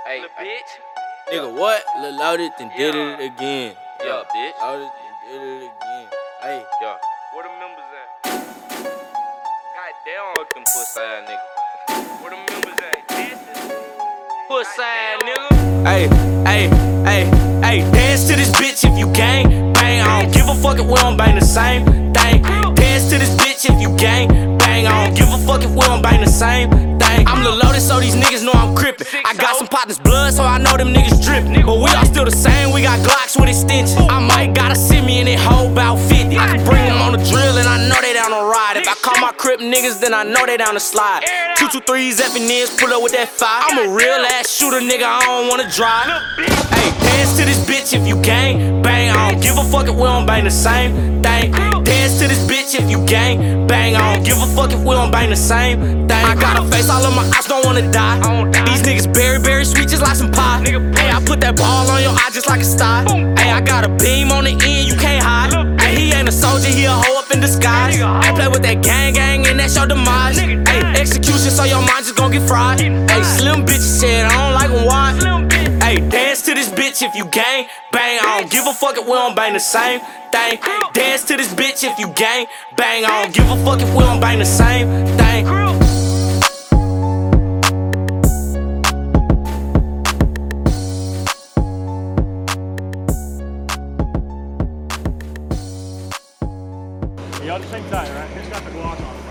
Hey, bitch. Nigga, what? Lil Loaded then did Yeah. it again. Yeah, bitch. Loaded then did it again. Hey, Yeah. Where the members at? God damn, fuck them pussy ass nigga. Where the members at? Pussy ass nigga. hey, dance to this bitch if you gang bang. I don't give a fuck if we don't bang the same thing. Dance to this bitch if you gang bang. I don't give a fuck if we don't bang the same thing. I'm Lil Loaded, so these niggas know I'm crippin'. I got some partners' blood, so I know them niggas drippin'. But we all still the same, we got Glocks with extensions. I might gotta send me in that hoe about 50. I can bring them on the drill, and I know they down to ride. If I call my crip niggas, then I know they down to slide. 223s, FNs, pull up with that fire. I'm a real ass shooter, nigga, I don't wanna drive. Hey, dance to this bitch if you gang bang. I don't give a fuck if we don't bang the same thing. Dance to this bitch if you gang bang. I don't give a fuck if we don't bang the same thing. I got a face, all of my eyes don't wanna die. These niggas berry sweet just like some pie. Hey, I put that ball on your eye just like a star. Hey, I got a beam on the end, you can't hide. Hey, he ain't a soldier, he a hoe up in disguise. I play with that gang and that's your demise. Hey, execution so your mind just gon' get fried. Hey, slim bitches said I don't like them wide. Hey, dance to this bitch if you gang bang. I don't give a fuck if we don't bang the same thing. Dance to this bitch if you gang bang. I don't give a fuck if we don't bang the same thing. Y'all just hang tight, right? It's got the Glock on it.